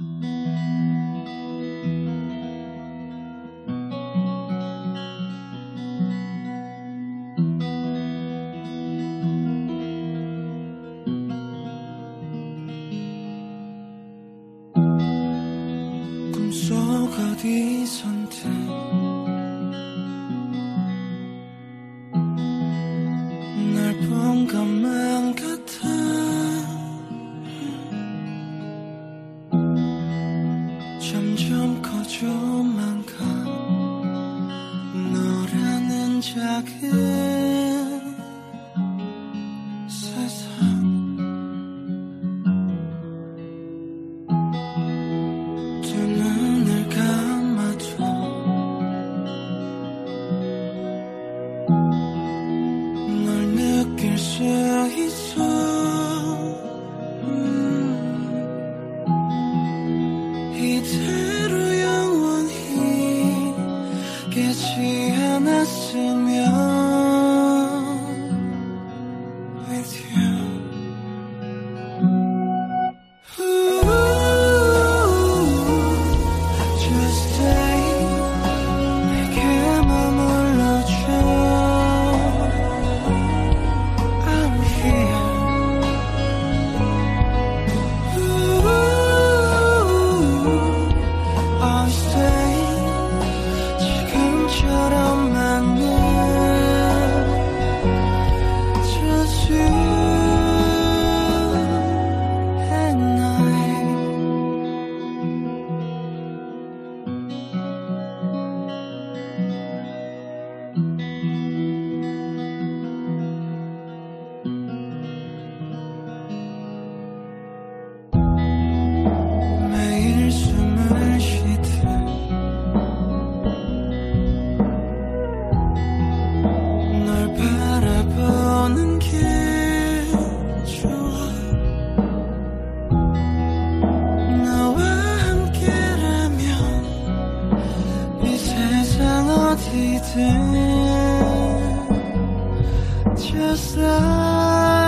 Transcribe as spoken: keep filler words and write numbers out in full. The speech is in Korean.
꿈속 어디선든 날 본 것만 같아. 점점 커져만 가 너라는 작은 세상. 두 눈을 감아도 널 느낄 수 있어. 음. 이대로 영원히 깨지 않았으면 with you. Just stay 내게 머물러줘. I'm here. I'll stay 지금처럼만은 Just you and I. 매일 숨을 쉬듯 널 바라보는 게 좋아. 너와 함께라면 이 세상 어디든 Just like